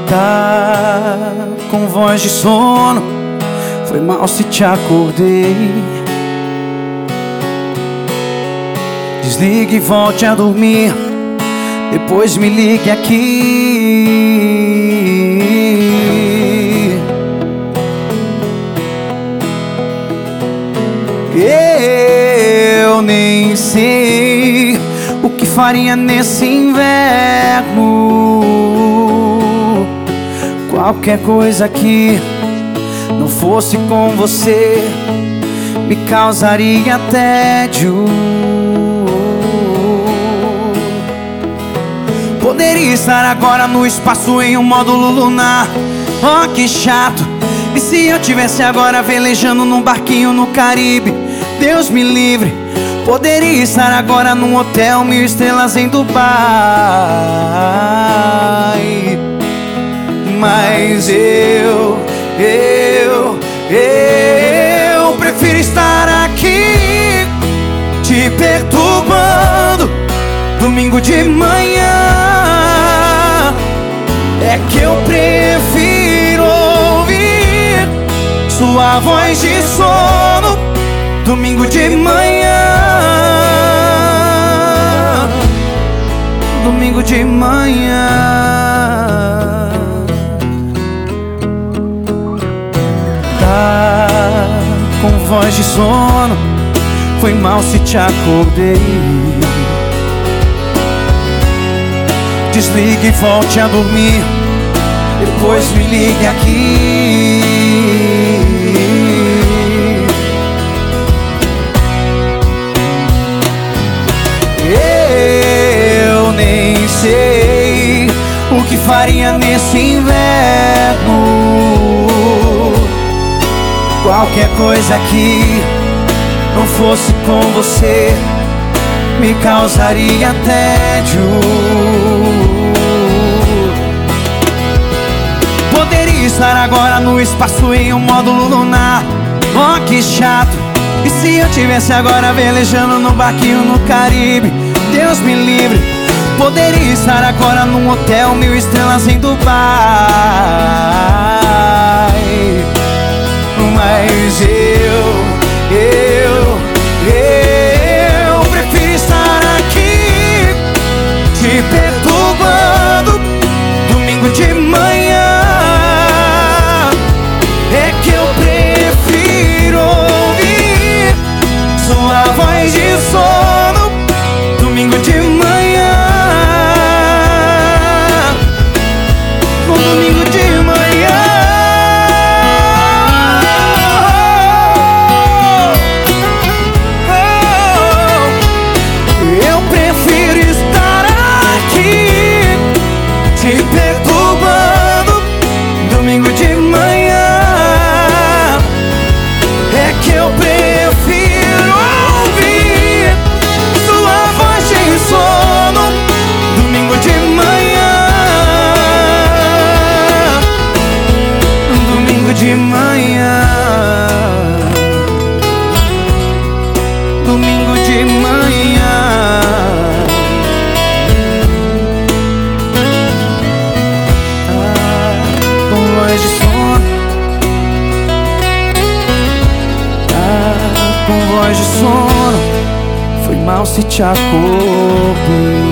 Tá com voz de sono, foi mal se te acordei. Desligue e volte a dormir, depois me ligue aqui. Eu nem sei o que faria nesse inverno. Qualquer coisa que não fosse com você me causaria tédio. Poderia estar agora no espaço em um módulo lunar. Oh, que chato. E se eu tivesse agora velejando num barquinho no Caribe? Deus me livre. Poderia estar agora num hotel 1000 estrelas em Dubai. Mas eu prefiro estar aqui te perturbando domingo de manhã. É que eu prefiro ouvir sua voz de sono domingo de manhã. Domingo de manhã. Tá com voz de sono, foi mal se te acordei. Desligue e volte a dormir, depois me ligue aqui. Eu nem sei o que faria nesse inverno. Qualquer coisa que não fosse com você me causaria tédio. Poderia estar agora no espaço em um módulo lunar. Oh, que chato. E se eu tivesse agora velejando num barquinho no Caribe? Deus me livre. Poderia estar agora num hotel 1000 estrelas em Dubai. Mas eu prefiro estar aqui te perturbando domingo de manhã. É que eu prefiro ouvir sua voz de sono domingo de manhã. Domingo de manhã. Te perturbando domingo de manhã. É que eu prefiro ouvir sua voz de sono domingo de manhã. Domingo de manhã. Domingo de manhã. Com voz de sono, foi mal se te acordei.